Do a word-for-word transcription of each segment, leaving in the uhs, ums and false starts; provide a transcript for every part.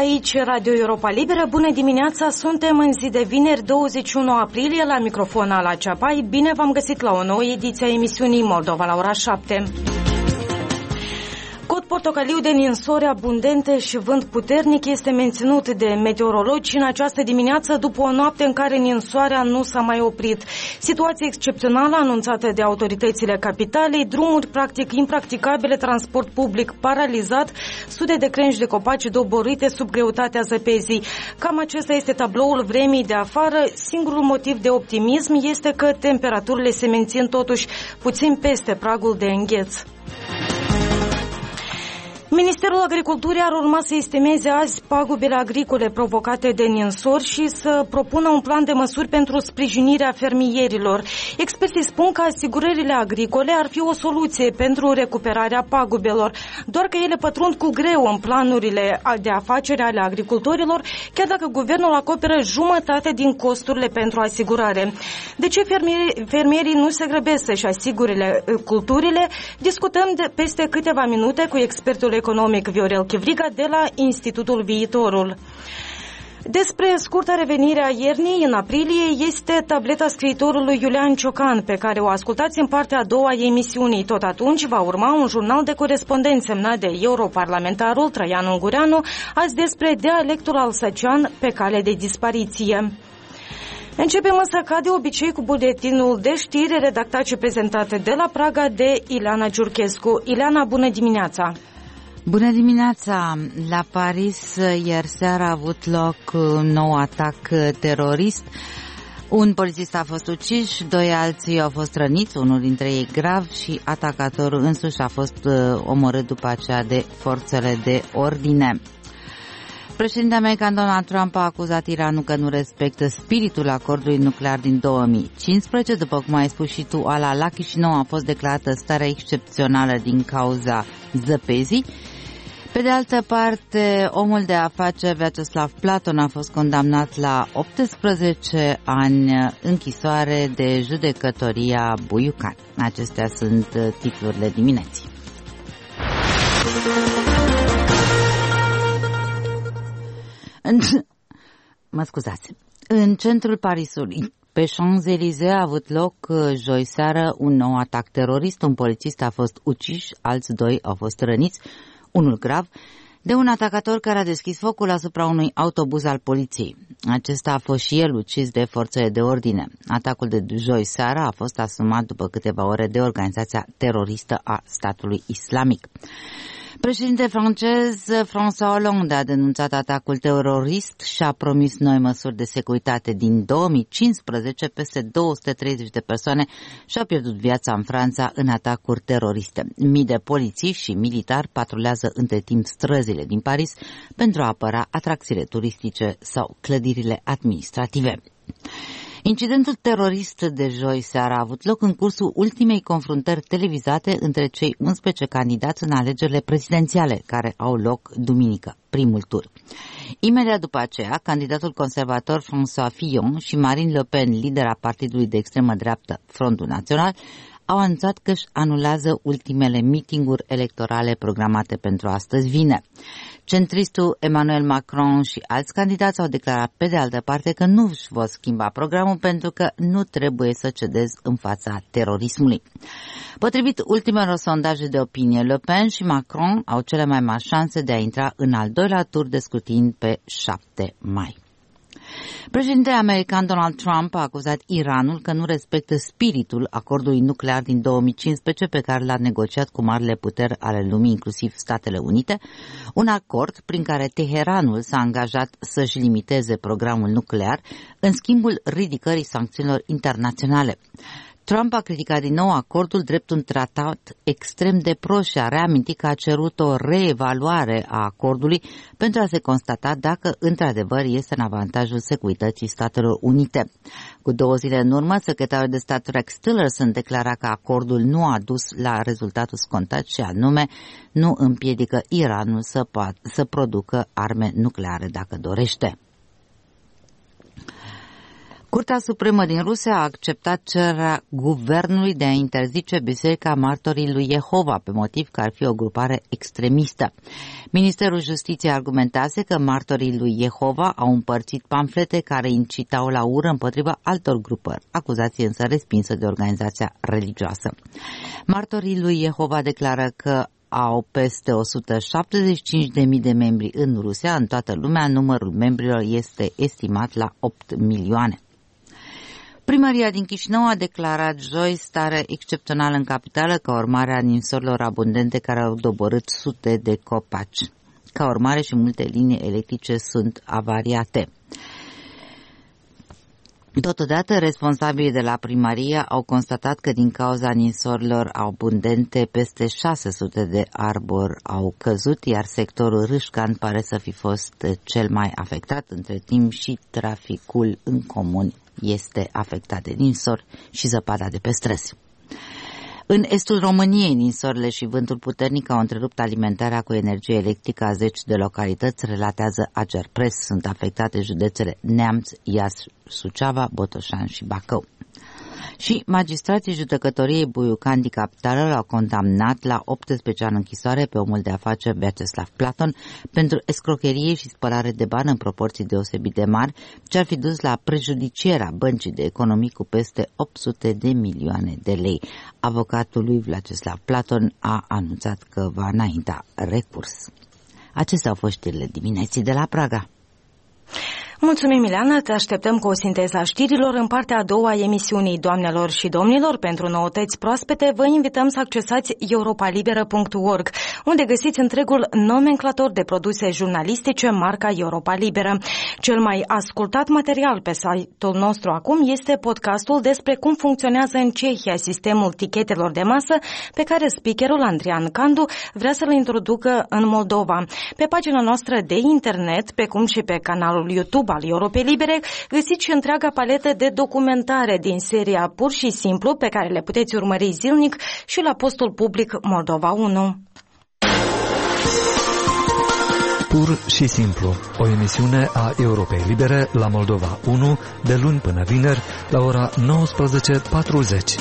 aici Radio Europa Liberă. Bună dimineața, suntem în zi de vineri douăzeci și unu aprilie la microfon Ala Ceapai. Bine v-am găsit la o nouă ediție a emisiunii Moldova la ora șapte. Cod portocaliu de ninsori abundente și vânt puternic este menținut de meteorologi în această dimineață după o noapte în care ninsoarea nu s-a mai oprit. Situație excepțională anunțată de autoritățile capitalei, drumuri practic impracticabile, transport public paralizat, sute de crengi de copaci doborâte sub greutatea zăpezii. Cam acesta este tabloul vremii de afară. Singurul motiv de optimism este că temperaturile se mențin totuși puțin peste pragul de îngheț. Ministerul Agriculturii ar urma să estimeze azi pagubele agricole provocate de ninsori și să propună un plan de măsuri pentru sprijinirea fermierilor. Experții spun că asigurările agricole ar fi o soluție pentru recuperarea pagubelor, doar că ele pătrund cu greu în planurile de afaceri ale agricultorilor, chiar dacă guvernul acoperă jumătate din costurile pentru asigurare. De ce fermierii, fermierii nu se grăbesc să-și asigure culturile? Discutăm de peste câteva minute cu expertul economic Viorel Chivriga de la Institutul Viitorul. Despre scurta revenire a iernii în aprilie este tableta scriitorului Iulian Ciocan, pe care o ascultați în partea a doua a emisiunii. Tot atunci va urma un jurnal de corespondență semnat de europarlamentarul Traian Ungureanu, azi despre dialectul alsacian pe cale de dispariție. Începem însă ca de obicei cu buletinul de știri redactat și prezentat de la Praga de Ileana Giurchescu. Ileana, bună dimineața! Bună dimineața! La Paris ieri seara a avut loc un nou atac terorist. Un polițist a fost ucis, doi alții au fost răniți, unul dintre ei grav și atacatorul însuși a fost omorât după aceea de forțele de ordine. Președintele american Donald Trump a acuzat Iranul că nu respectă spiritul acordului nuclear din două mii cincisprezece. După cum ai spus și tu, Ala, la Chișinău a fost declarată starea excepțională din cauza zăpezii. Pe de altă parte, omul de afaceri Vyacheslav Platon a fost condamnat la optsprezece ani închisoare de judecătoria Buiucan. Acestea sunt titlurile dimineții. În... Mă scuzați. În centrul Parisului, pe Champs-Élysées, a avut loc joi seară un nou atac terorist. Un polițist a fost ucis, alți doi au fost răniți, unul grav, de un atacator care a deschis focul asupra unui autobuz al poliției. Acesta a fost și el ucis de forțele de ordine. Atacul de joi seara a fost asumat după câteva ore de organizația teroristă a statului islamic. Președintele francez François Hollande a denunțat atacul terorist și a promis noi măsuri de securitate. Din două mii cincisprezece, peste două sute treizeci de persoane și-au pierdut viața în Franța în atacuri teroriste. Mii de polițiști și militari patrulează între timp străzile din Paris pentru a apăra atracțiile turistice sau clădirile administrative. Incidentul terorist de joi seara a avut loc în cursul ultimei confruntări televizate între cei unsprezece candidați în alegerile prezidențiale, care au loc duminică, primul tur. Imediat după aceea, candidatul conservator François Fillon și Marine Le Pen, lidera partidului de extremă dreaptă Frontul Național, au anunțat că își anulează ultimele mitinguri electorale programate pentru astăzi vineri. Centristul Emmanuel Macron și alți candidați au declarat pe de altă parte că nu își vor schimba programul pentru că nu trebuie să cedezi în fața terorismului. Potrivit ultimelor sondaje de opinie, Le Pen și Macron au cele mai mari șanse de a intra în al doilea tur de scrutin pe șapte mai. Președintele american Donald Trump a acuzat Iranul că nu respectă spiritul acordului nuclear din două mii cincisprezece pe care l-a negociat cu marile puteri ale lumii, inclusiv Statele Unite, un acord prin care Teheranul s-a angajat să-și limiteze programul nuclear în schimbul ridicării sancțiunilor internaționale. Trump a criticat din nou acordul drept un tratat extrem de prost și a reamintit că a cerut o reevaluare a acordului pentru a se constata dacă într-adevăr este în avantajul securității Statelor Unite. Cu două zile în urmă, secretarul de stat Rex Tillerson declara că acordul nu a dus la rezultatul scontat și anume nu împiedică Iranul să, poat- să producă arme nucleare dacă dorește. Curtea Supremă din Rusia a acceptat cererea guvernului de a interzice Biserica Martorii lui Jehova pe motiv că ar fi o grupare extremistă. Ministerul Justiției argumentase că martorii lui Jehova au împărțit pamflete care incitau la ură împotriva altor grupări, acuzație însă respinsă de organizația religioasă. Martorii lui Jehova declară că au peste o sută șaptezeci și cinci de mii de membri în Rusia. În toată lumea, numărul membrilor este estimat la opt milioane. Primăria din Chișinău a declarat joi stare excepțională în capitală ca urmare a ninsorilor abundente care au doborât sute de copaci. Ca urmare și multe linii electrice sunt avariate. Totodată, responsabilii de la primărie au constatat că din cauza ninsorilor abundente peste șase sute de arbori au căzut, iar sectorul Râșcan pare să fi fost cel mai afectat. Între timp și traficul în comun este afectat de ninsori și zăpada de pe străzi. În estul României, ninsorile și vântul puternic au întrerupt alimentarea cu energie electrică a zeci de localități, relatează Agerpres. Sunt afectate județele Neamț, Iași, Suceava, Botoșani și Bacău. Și magistrații judecătoriei Buiucan din capitală l-au condamnat la optsprezece ani închisoare pe omul de afaceri Vyacheslav Platon pentru escrocherie și spălare de bani în proporții deosebit de mari, ce ar fi dus la prejudicierea băncii de economii cu peste opt sute de milioane de lei. Avocatul lui Vyacheslav Platon a anunțat că va înainta recurs. Acestea au fost știrile dimineții de la Praga. Mulțumim, Ileana, te așteptăm cu o sinteză a știrilor în partea a doua a emisiunii. Doamnelor și domnilor, pentru noutăți proaspete, vă invităm să accesați europa liberă punct org, unde găsiți întregul nomenclator de produse jurnalistice marca Europa Liberă. Cel mai ascultat material pe site-ul nostru acum este podcastul despre cum funcționează în Cehia sistemul tichetelor de masă pe care speakerul Andrian Candu vrea să-l introducă în Moldova. Pe pagina noastră de internet, pe cum și pe canalul YouTube al Europei Libere, găsiți și întreaga paletă de documentare din seria Pur și Simplu, pe care le puteți urmări zilnic și la postul public Moldova unu. Pur și Simplu, o emisiune a Europei Libere la Moldova unu, de luni până vineri, la ora nouăsprezece patruzeci.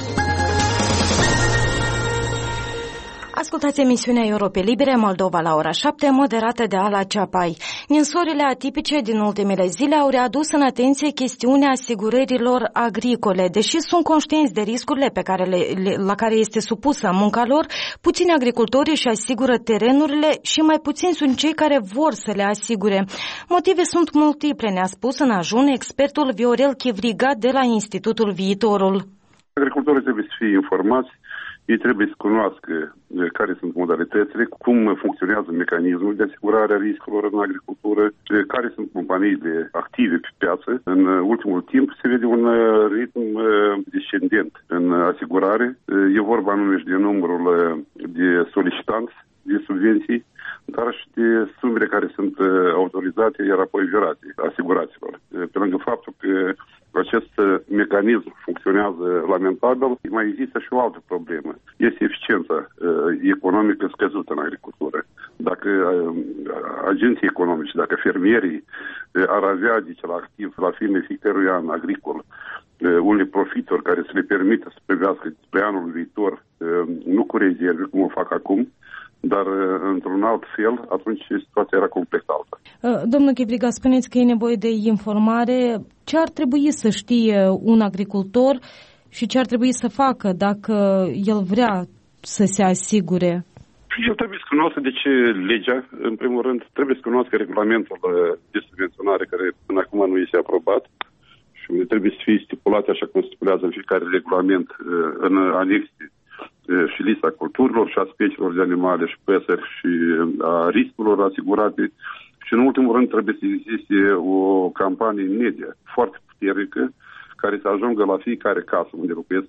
Ascultați emisiunea Europei Libere Moldova la ora șapte, moderată de Ala Ceapai. Ninsorile atipice din ultimele zile au readus în atenție chestiunea asigurărilor agricole. Deși sunt conștienți de riscurile pe care le, le, la care este supusă munca lor, puțini agricultori își asigură terenurile și mai puțini sunt cei care vor să le asigure. Motive sunt multiple, ne-a spus în ajun expertul Viorel Chivriga de la Institutul Viitorul. Agricultorii trebuie să fie informați. Ei trebuie să cunoască care sunt modalitățile, cum funcționează mecanismul de asigurare a riscurilor în agricultură, care sunt companiile active pe piață. În ultimul timp se vede un ritm descendent în asigurare. E vorba anume și de numărul de solicitanți de subvenții, dar și de sumele care sunt autorizate, iar apoi virate asiguraților. Pe lângă faptul că acest mecanism funcționează lamentabil, mai există și o altă problemă. Este eficiența uh, economică scăzută în agricultură. Dacă uh, agenții economici, dacă fermierii uh, ar avea, zice, la activ, la finele fiecărui an agricol, uh, unele profituri care să le permită să privească spre anul viitor, uh, nu cu rezerve, cum o fac acum, dar într-un alt fel, atunci situația era complet altă. Domnul Chivriga, spuneți că e nevoie de informare. Ce ar trebui să știe un agricultor și ce ar trebui să facă dacă el vrea să se asigure? El trebuie să cunoască de ce legea, în primul rând, trebuie să cunoască regulamentul de subvenționare care până acum nu este aprobat și trebuie să fie stipulat așa cum stipulează în fiecare regulament în anexe și lista culturilor și a speciilor de animale și păsări și a riscurilor asigurate. Și în ultimul rând trebuie să existe o campanie media foarte puternică care să ajungă la fiecare casă unde locuiesc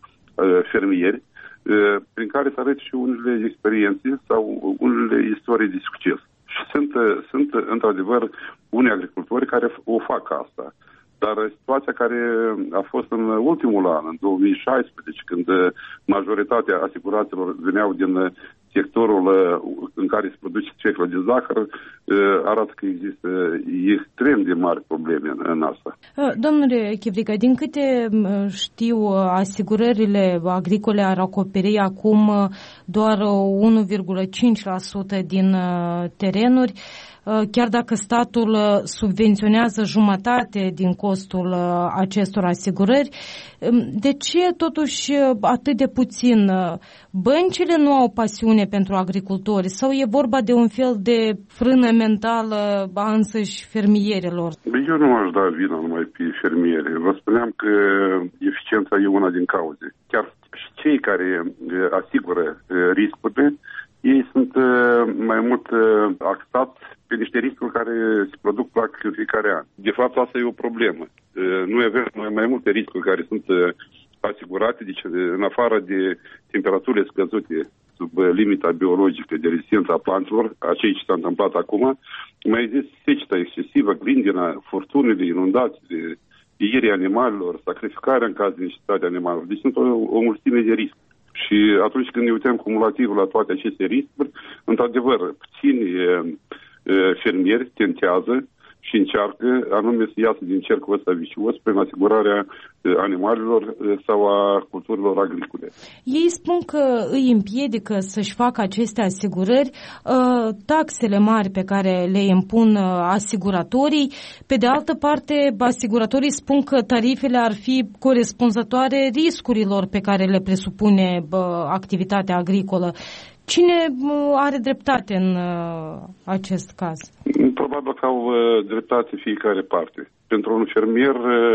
fermieri, prin care să arăte și unele experiențe sau unele istorii de succes. Și sunt, sunt într-adevăr unii agricultori care o fac asta. Dar situația care a fost în ultimul an, în două mii șaisprezece, când majoritatea asigurațiilor veneau din sectorul în care se produce ceflă de zahăr, arată că există extrem de mari probleme în asta. Domnule Chivrică, din câte știu, asigurările agricole ar acoperi acum doar unu virgulă cinci la sută din terenuri, chiar dacă statul subvenționează jumătate din costul acestor asigurări. De ce totuși atât de puțin? Băncile nu au pasiune pentru agricultori sau e vorba de un fel de frână mentală a însăși fermierilor? Eu nu aș da vina numai pe fermieri. Vă spuneam că eficiența e una din cauze. Chiar și cei care asigură riscurile, ei sunt mai mult axați pe niște riscuri care se produc practic în fiecare an. De fapt, asta e o problemă. Noi avem mai multe riscuri care sunt asigurate, deci în afară de temperaturile scăzute sub limita biologică de rezistență a plantelor, a ceea ce s-a întâmplat acum, mai există seceta excesivă, grindina, furtunile, inundațiile, ierii animalelor, sacrificarea în caz de necesitate animalelor. Deci sunt o, o mulțime de riscuri. Și atunci când ne uităm cumulativ la toate aceste riscuri, într-adevăr, puțini fermieri tentează și încearcă anume să iasă din cercul ăsta vicios prin asigurarea animalelor sau a culturilor agricole. Ei spun că îi împiedică să-și facă aceste asigurări taxele mari pe care le impun asiguratorii. Pe de altă parte, asiguratorii spun că tarifele ar fi corespunzătoare riscurilor pe care le presupune activitatea agricolă. Cine are dreptate în acest caz? Probabil că au dreptate fiecare parte. Pentru un fermier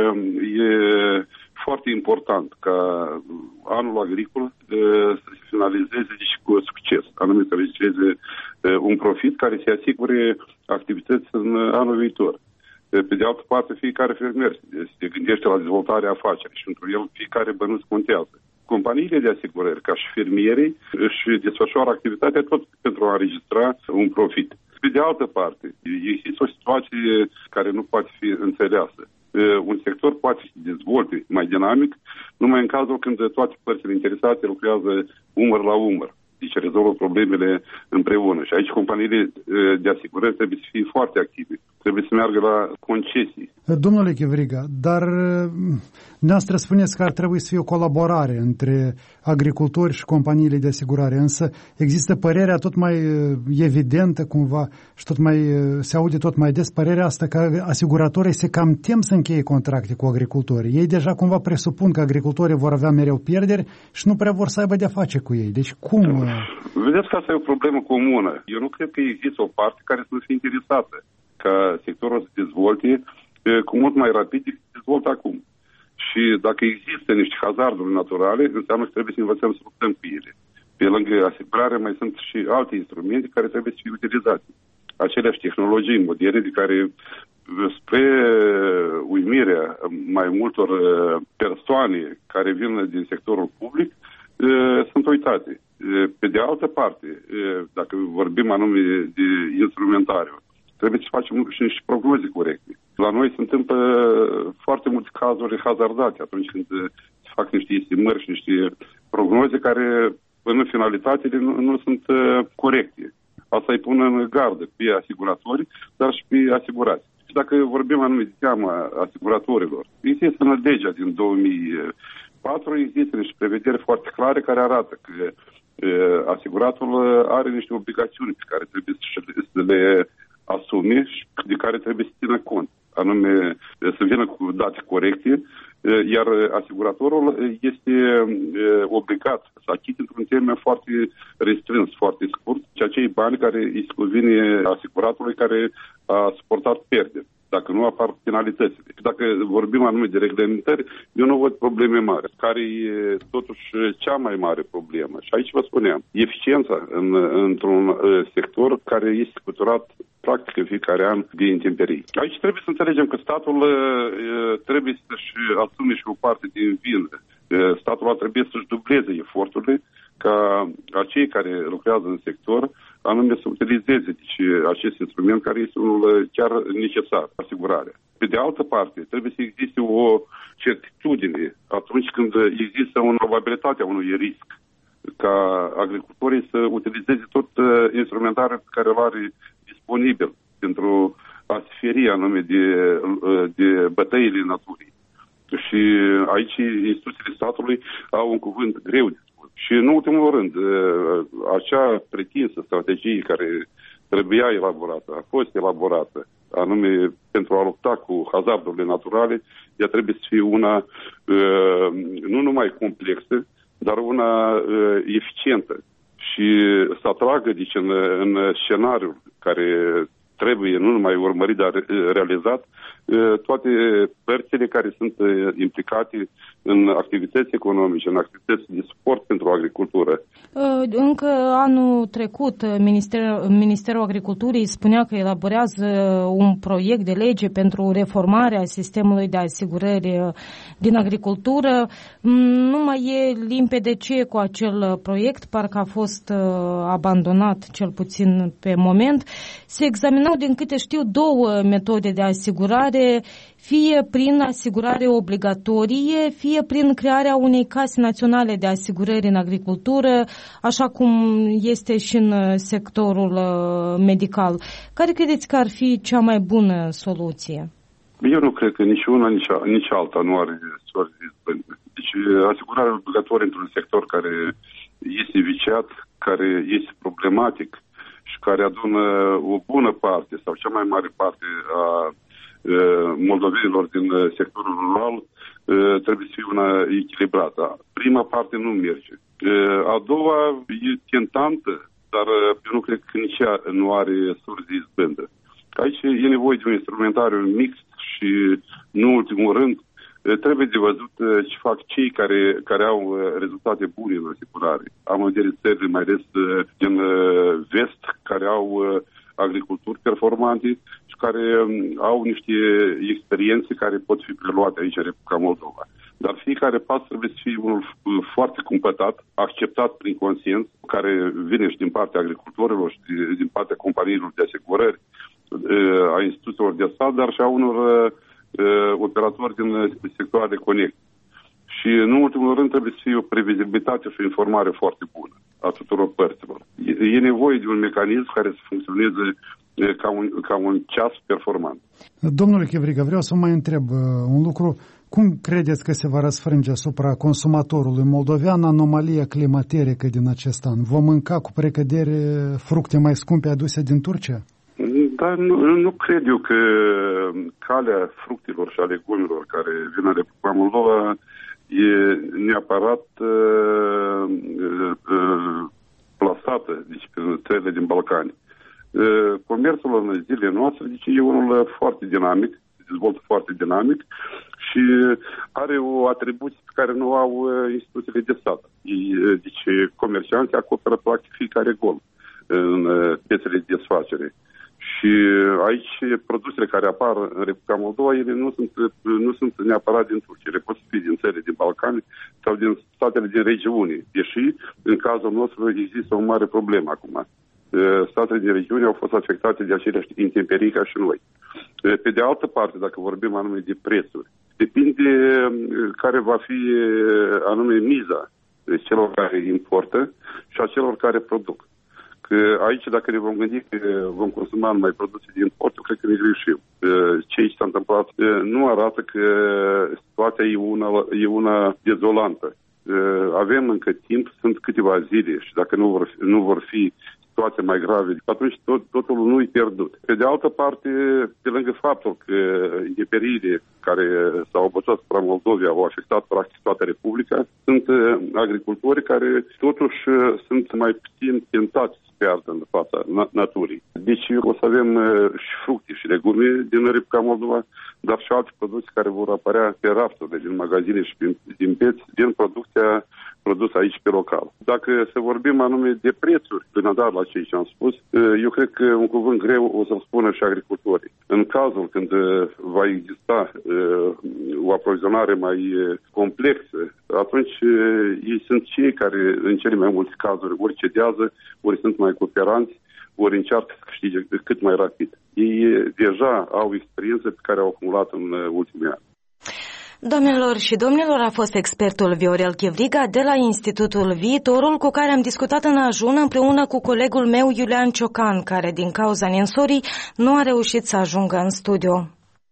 e foarte important ca anul agricol să se finalizeze și cu succes, anume să registreze un profit care se asigure activități în anul viitor. Pe de altă parte, fiecare fermier se gândește la dezvoltarea afacerii și pentru el fiecare bănuț contează. Companiile de asigurări, ca și fermierii, își desfășoară activitatea tot pentru a înregistra un profit. Pe de altă parte, există o situație care nu poate fi înțeleasă. Un sector poate să se dezvolte mai dinamic numai în cazul când toate părțile interesate lucrează umăr la umăr. Deci rezolvă problemele împreună. Și aici companiile de asigurări trebuie să fie foarte active. Trebuie să meargă la concesii. Domnule Chivriga, dar noastră spuneți că ar trebui să fie o colaborare între agricultori și companiile de asigurare, însă există părerea tot mai evidentă cumva și tot mai, se aude tot mai des părerea asta că asiguratorii se cam tem să încheie contracte cu agricultorii. Ei deja cumva presupun că agricultorii vor avea mereu pierderi și nu prea vor să aibă de-a face cu ei. Deci cum? Vedeți că asta e o problemă comună. Eu nu cred că există o parte care să fie interesată ca sectorul să dezvolte cu mult mai rapid decât se dezvoltă acum. Și dacă există niște hazarduri naturale, înseamnă că trebuie să învățăm să luptăm cu ele. Pe lângă asigurare mai sunt și alte instrumente care trebuie să fie utilizate. Aceleași tehnologii moderne de care, spre uimirea mai multor persoane care vin din sectorul public, sunt uitate. Pe de altă parte, dacă vorbim anume de instrumentariu, trebuie să facem și niște prognoze corecte. La noi se întâmplă foarte multe cazuri hazardate atunci când se fac niște estimări și niște prognoze care, în finalitate, nu, nu sunt corecte. Asta îi pune în gardă pe asiguratori, dar și pe asigurați. Și dacă vorbim anume de teama asiguratorilor, există în legea din două mii patru, există niște prevederi foarte clare care arată că asiguratul are niște obligațiuni pe care trebuie să le asume și de care trebuie să țină cont, anume să vină cu date corecte, iar asiguratorul este obligat să achite într-un termen foarte restrâns, foarte scurt, și acei bani care îi se cuvine asiguratului care a suportat pierderi, dacă nu apar penalitățile. Dacă vorbim anume de reglementări, eu nu văd probleme mari, care e totuși cea mai mare problemă. Și aici vă spuneam, eficiența în, într-un sector care este scuturat practic în fiecare an de intemperii. Aici trebuie să înțelegem că statul trebuie să-și asume și o parte din vină. Statul ar trebui să-și dubleze eforturile ca acei care lucrează în sector anume să utilizeze deci, acest instrument care este unul chiar necesar, asigurarea. Pe de altă parte, trebuie să existe o certitudine atunci când există o probabilitate a unui risc, ca agricultorii să utilizeze tot instrumentarul pe care îl are disponibil pentru a se feri anume de, de bătăile naturii. Și aici instituțiile statului au un cuvânt greu de spus. Și în ultimul rând, acea pretinsă strategie care trebuia elaborată, a fost elaborată, anume pentru a lupta cu hazardurile naturale, ea trebuie să fie una nu numai complexă, dar una eficientă și să atragă deci, în, în scenariul care trebuie nu numai urmărit, dar realizat, toate părțile care sunt implicate în activități economice, în activități de suport pentru agricultură. Încă anul trecut, Ministerul, Ministerul Agriculturii spunea că elaborează un proiect de lege pentru reformarea sistemului de asigurări din agricultură. Nu mai e limpede ce e cu acel proiect, parcă a fost abandonat, cel puțin pe moment. Se examinau, din câte știu, două metode de asigurare, fie prin asigurare obligatorie, fie prin crearea unei case naționale de asigurări în agricultură, așa cum este și în sectorul medical. Care credeți că ar fi cea mai bună soluție? Eu nu cred că nici una, nici, nici alta nu are soartă izbândă. Deci asigurarea obligatorie într-un sector care este viciat, care este problematic și care adună o bună parte sau cea mai mare parte a moldovenilor din sectorul rural trebuie să fie una echilibrată. Prima parte nu merge. A doua e tentantă, dar eu nu cred că nici ea nu are surse de izbândă. Aici e nevoie de un instrumentariu mixt și, în ultimul rând, trebuie de văzut ce fac cei care, care au rezultate bune în asigurare. Am în vedere țările, mai ales din vest, care au agriculturi performante și care au niște experiențe care pot fi preluate aici în Republica Moldova. Dar fiecare pas trebuie să fie unul foarte cumpătat, acceptat prin consens, care vine și din partea agricultorilor și din partea companiilor de asigurări, a instituțiilor de stat, dar și a unor operatori din sectoarele conexe. Și, în ultimul rând, trebuie să fie o previzibilitate și o informare foarte bună a tuturor părților. E nevoie de un mecanism care să funcționeze ca un, ca un ceas performant. Domnule Chevrică, vreau să mai întreb un lucru. Cum credeți că se va răsfrânge asupra consumatorului moldovean anomalia climaterică din acest an? Vom mânca cu precădere fructe mai scumpe aduse din Turcia? Dar nu, nu cred eu că calea fructelor și a legumilor care vin în Republica Moldova e neapărat uh, uh, plasată deci, prin țările din Balcani. Uh, comerțul în zilele noastre deci, e unul foarte dinamic, se dezvoltă foarte dinamic și are o atribuție pe care nu au uh, instituțiile de stat. Ei, deci comercianții acoperă practic fiecare gol în uh, piețele de desfacere. Și aici produsele care apar în Republica Moldova, ele nu sunt, nu sunt neapărat din Turcia, ele pot fi din țările din Balcani sau din statele din regiune. Deși, în cazul nostru, există o mare problemă acum. Statele din regiune au fost afectate de aceleași intemperii ca și noi. Pe de altă parte, dacă vorbim anume de prețuri, depinde care va fi anume miza celor care importă și a celor care produc. Că aici, dacă ne vom gândi că vom consuma numai produse din import, eu cred că ne greșim. Ce aici s-a întâmplat nu arată că situația e una, e una dezolantă. Avem încă timp, sunt câteva zile și dacă nu vor, nu vor fi situații mai grave, atunci tot, totul nu e pierdut. Pe de altă parte, pe lângă faptul că intemperiile care s-au obățat asupra Moldovei au afectat practic toată Republica, sunt agricultori care totuși sunt mai puțin tentați să piardă în fața naturii. Deci o să avem și fructe și legume din Republica Moldova, dar și alte produse care vor apărea pe rafturile din magazine și din pieți, din producția produsă aici pe local. Dacă să vorbim anume de prețuri, până dar la ceea ce am spus, eu cred că un cuvânt greu o să-l spună și agricultorii. În cazul când va exista o aprovizionare mai complexă, atunci ei sunt cei care, în cele mai multe cazuri, ori cedează, ori sunt mai cooperanți, ori încearcă să câștige cât mai rapid. Ei deja au experiență pe care au acumulat în ultimii ani. Doamnelor și domnilor, a fost expertul Viorel Chivriga de la Institutul Viitorul, cu care am discutat în ajun împreună cu colegul meu Iulian Ciocan, care din cauza ninsorii nu a reușit să ajungă în studio.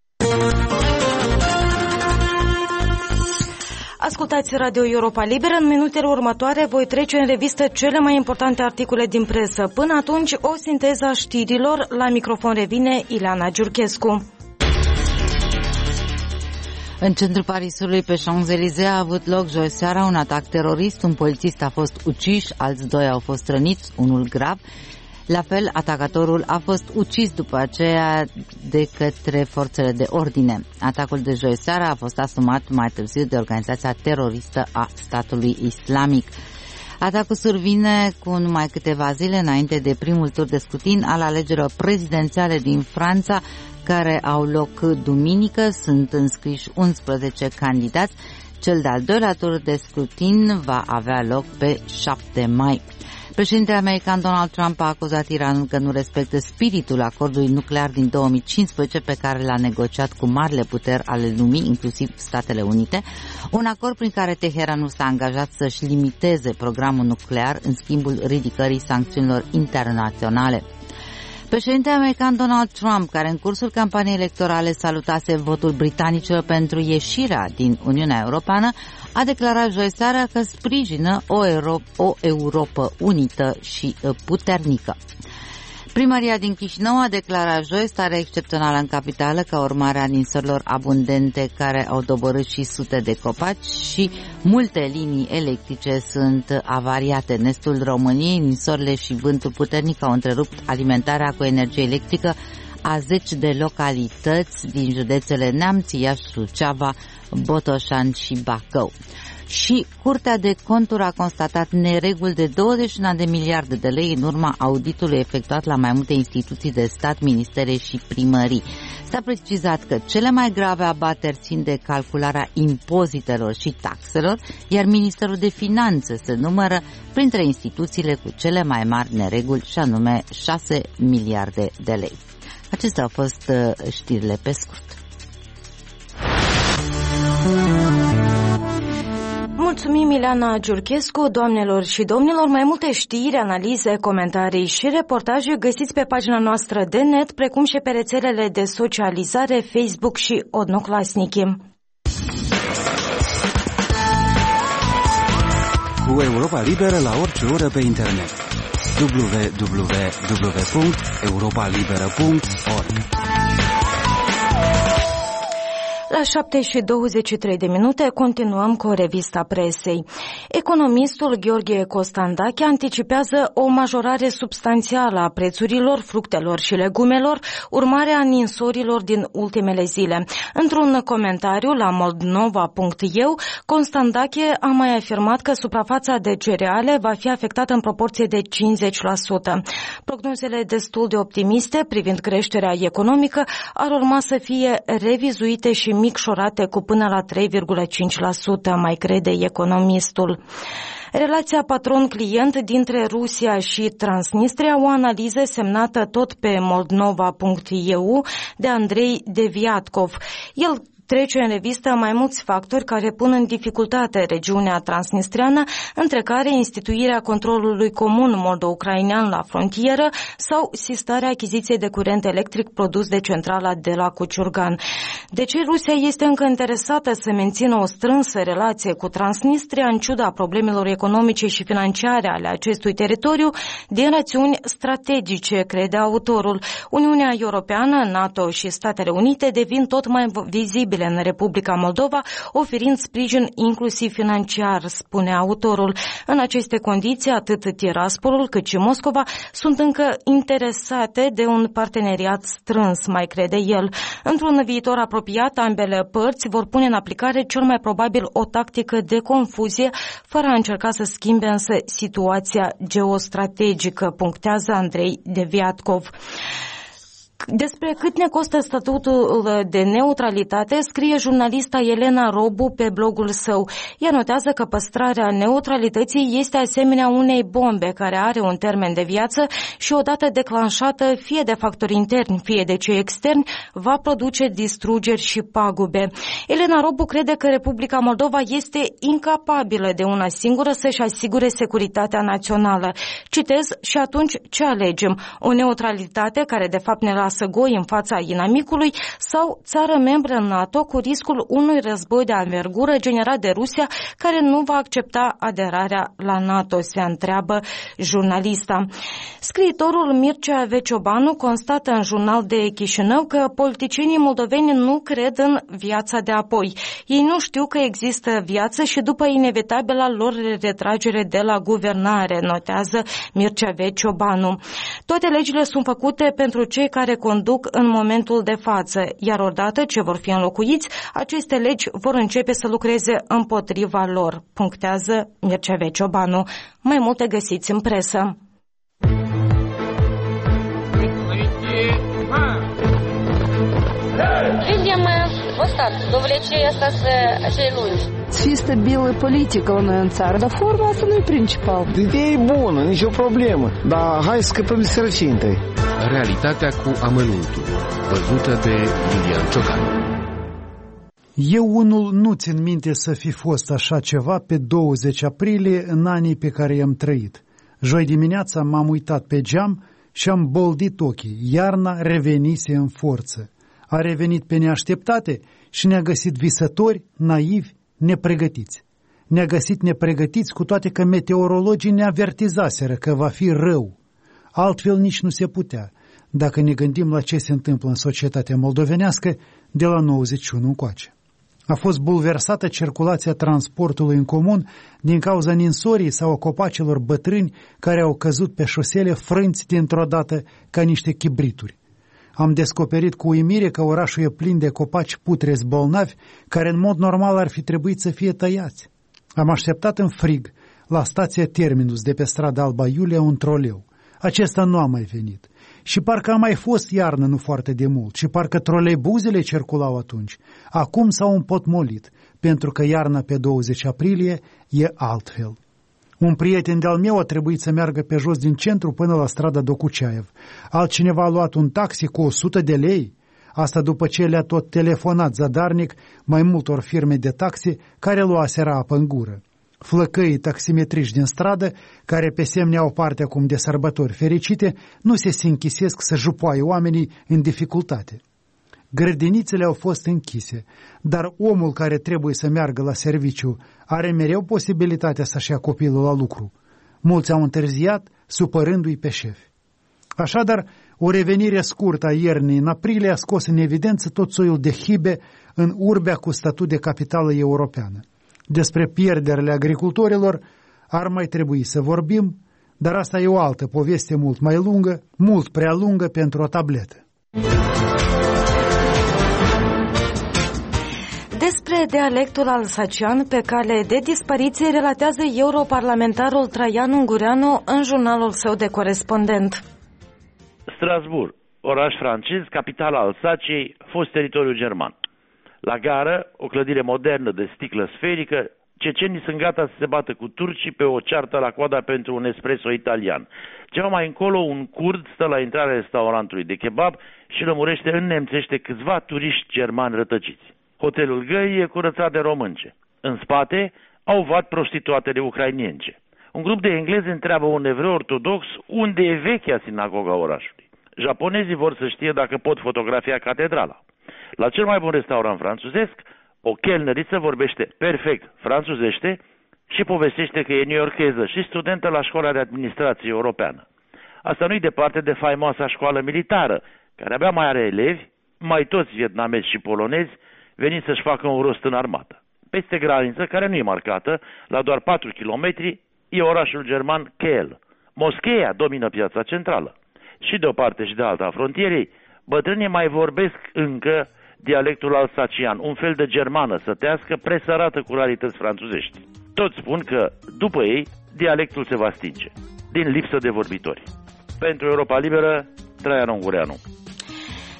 Ascultați Radio Europa Liberă. În minutele următoare voi trece în revistă cele mai importante articole din presă. Până atunci, o sinteză a știrilor. La microfon revine Ileana Giurchescu. În centrul Parisului, pe Champs-Élysées, a avut loc joi seara un atac terorist. Un polițist a fost ucis, alți doi au fost răniți, unul grav. La fel, atacatorul a fost ucis după aceea de către forțele de ordine. Atacul de joi seara a fost asumat mai târziu de organizația teroristă a statului islamic. Atacul survine cu numai câteva zile înainte de primul tur de scrutin al alegerilor prezidențiale din Franța, care au loc duminică. Sunt înscriși unsprezece candidați. Cel de-al doilea tur de scrutin va avea loc pe șapte mai. Președintele american Donald Trump a acuzat Iranul că nu respectă spiritul acordului nuclear din două mii cincisprezece pe care l-a negociat cu marile puteri ale lumii, inclusiv Statele Unite, un acord prin care Teheranul s-a angajat să-și limiteze programul nuclear în schimbul ridicării sancțiunilor internaționale. Președintele american Donald Trump, care în cursul campaniei electorale salutase votul britanicilor pentru ieșirea din Uniunea Europeană, a declarat joi seara că sprijină o, Euro- o Europă unită și puternică. Primăria din Chișinău a declarat joi stare excepțională în capitală ca urmare a ninsorilor abundente care au doborât și sute de copaci și multe linii electrice sunt avariate. În estul României, ninsorile și vântul puternic au întrerupt alimentarea cu energie electrică a zeci de localități din județele Neamț, Iași, Suceava, Botoșani și Bacău. Și Curtea de Conturi a constatat nereguli de douăzeci și unu de miliarde de lei în urma auditului efectuat la mai multe instituții de stat, ministere și primării. S-a precizat că cele mai grave abateri țin de calcularea impozitelor și taxelor, iar Ministerul de Finanțe se numără printre instituțiile cu cele mai mari nereguli, și anume șase miliarde de lei. Acestea au fost știrile pe scurt. Mulțumim, Ileana Giurchescu. Doamnelor și domnilor, mai multe știri, analize, comentarii și reportaje găsiți pe pagina noastră de net, precum și pe rețelele de socializare Facebook și Odnoclasniki. Cu Europa Liberă la orice oră pe internet. w w w punct europa liberă punct org. La șapte și douăzeci și trei de minute continuăm cu revista presei. Economistul Gheorghe Costandache anticipează o majorare substanțială a prețurilor fructelor și legumelor, urmare a ninsorilor din ultimele zile. Într-un comentariu la moldnova punct e u, Costandache a mai afirmat că suprafața de cereale va fi afectată în proporție de cincizeci la sută. Prognozele destul de optimiste privind creșterea economică ar urma să fie revizuite și micșorate cu până la trei virgulă cinci la sută, mai crede economistul. Relația patron-client dintre Rusia și Transnistria, o analiză semnată tot pe moldnova punct e u de Andrei Deviatkov. El trece în revistă mai mulți factori care pun în dificultate regiunea transnistreană, între care instituirea controlului comun moldo-ucrainean la frontieră sau sistarea achiziției de curent electric produs de centrala de la Cuciurgan. De ce Rusia este încă interesată să mențină o strânsă relație cu Transnistria în ciuda problemelor economice și financiare ale acestui teritoriu? Din rațiuni strategice, crede autorul. Uniunea Europeană, NATO și Statele Unite devin tot mai vizibile în Republica Moldova, oferind sprijin inclusiv financiar, spune autorul. În aceste condiții, atât Tiraspolul cât și Moscova sunt încă interesate de un parteneriat strâns, mai crede el. Într-un viitor apropiat, ambele părți vor pune în aplicare cel mai probabil o tactică de confuzie, fără a încerca să schimbe însă situația geostrategică, punctează Andrei Deviatkov. Despre cât ne costă statutul de neutralitate, scrie jurnalista Elena Robu pe blogul său. Ea notează că păstrarea neutralității este asemenea unei bombe care are un termen de viață și odată declanșată, fie de factori interni, fie de cei externi, va produce distrugeri și pagube. Elena Robu crede că Republica Moldova este incapabilă de una singură să-și asigure securitatea națională. Citez: și atunci ce alegem? O neutralitate care de fapt ne lasă goi în fața inamicului sau țară membră în NATO cu riscul unui război de anvergură generat de Rusia care nu va accepta aderarea la NATO, se întreabă jurnalista. Scriitorul Mircea Veciobanu constată în Jurnal de Chișinău că politicienii moldoveni nu cred în viața de apoi. Ei nu știu că există viață și după inevitabila lor retragere de la guvernare, notează Mircea Veciobanu. Toate legile sunt făcute pentru cei care conduc în momentul de față, iar odată ce vor fi înlocuiți, aceste legi vor începe să lucreze împotriva lor, punctează Mircea Veciobanu. Mai multe găsiți în presă. Видим вот так, довлечение остаться celui. Fi stabilă politică la noi în țară, dar forma asta nu e principal. Ideea e bună, nicio problemă, dar hai să scăpăm de sărăcie întâi. Realitatea cu amănuntul, văzută de Iulian Ciocan. Eu unul nu țin minte să fi fost așa ceva pe douăzeci aprilie în anii pe care i-am trăit. Joi dimineața m-am uitat pe geam și am boldit ochii. Iarna revenise în forță. A revenit pe neașteptate și ne-a găsit visători, naivi, nepregătiți. Ne-a găsit nepregătiți, cu toate că meteorologii ne avertizaseră că va fi rău. Altfel nici nu se putea, dacă ne gândim la ce se întâmplă în societatea moldovenească de la nouăzeci și unu încoace. A fost bulversată circulația transportului în comun din cauza ninsorii sau a copacilor bătrâni care au căzut pe șosele frânți dintr-o dată ca niște chibrituri. Am descoperit cu uimire că orașul e plin de copaci putrezi bolnavi care în mod normal ar fi trebuit să fie tăiați. Am așteptat în frig la stația Terminus de pe strada Alba Iulia un troleu. Acesta nu a mai venit. Și parcă a mai fost iarnă nu foarte de mult și parcă troleibuzele circulau atunci. Acum s-au împotmolit, pentru că iarna pe douăzeci aprilie e altfel. Un prieten de-al meu a trebuit să meargă pe jos din centru până la strada Dokuceaev. Altcineva a luat un taxi cu o sută de lei. Asta după ce le-a tot telefonat zadarnic mai multor firme de taxi care luaseră apă în gură. Flăcăii taximetriști din stradă, care pe semne au parte acum de sărbători fericite, nu se sinchisesc să jupoaie oamenii în dificultate. Grădinițele au fost închise, dar omul care trebuie să meargă la serviciu are mereu posibilitatea să-și ia copilul la lucru. Mulți au întârziat, supărându-i pe șefi. Așadar, o revenire scurtă a iernii în aprilie a scos în evidență tot soiul de hibe în urbea cu statut de capitală europeană. Despre pierderile agricultorilor ar mai trebui să vorbim, dar asta e o altă poveste mult mai lungă, mult prea lungă pentru o tabletă. Despre dialectul alsacian pe cale de dispariție relatează europarlamentarul Traian Ungureanu în jurnalul său de corespondent. Strasbourg, oraș francez, capitala Alsaciei, fost teritoriu german. La gară, o clădire modernă de sticlă sferică, cecenii sunt gata să se bată cu turcii pe o ceartă la coada pentru un espresso italian. Ceva mai încolo, un curd stă la intrarea restaurantului de kebab și lămurește în nemțește câțiva turiști germani rătăciți. Hotelul Găi e curățat de românce. În spate au vat prostituatele ucrainience. Un grup de englezi întreabă un evreu ortodox unde e vechea sinagoga orașului. Japonezii vor să știe dacă pot fotografia catedrala. La cel mai bun restaurant franțuzesc, o chelneriță vorbește perfect franțuzește și povestește că e newyorkeză și studentă la școala de administrație europeană. Asta nu-i departe de faimoasa școală militară, care abia mai are elevi, mai toți vietnamezi și polonezi, veniți să-și facă un rost în armată. Peste graniță, care nu e marcată, la doar patru kilometri, e orașul german Kiel. Moscheea domină piața centrală. Și de o parte și de alta a frontierei, bătrânii mai vorbesc încă dialectul alsacian, un fel de germană sătească presărată cu rarități franțuzești. Toți spun că, după ei, dialectul se va stinge, din lipsă de vorbitori. Pentru Europa Liberă, Traian Ungureanu.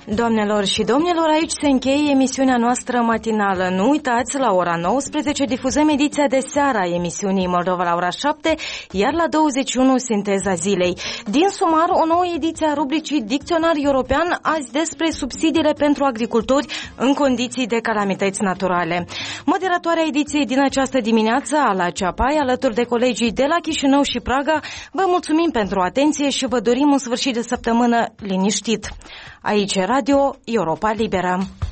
Doamnelor și domnilor, aici se încheie emisiunea noastră matinală. Nu uitați, la ora nouăsprezece difuzăm ediția de seară a emisiunii Moldova la ora șapte, iar la douăzeci și unu Sinteza zilei. Din sumar, o nouă ediție a rubricii Dicționar European, azi despre subsidiile pentru agricultori în condiții de calamități naturale. Moderatoarea ediției din această dimineață, Ala Ceapai, alături de colegii de la Chișinău și Praga, vă mulțumim pentru atenție și vă dorim un sfârșit de săptămână liniștit. Aici Radio Europa Liberă.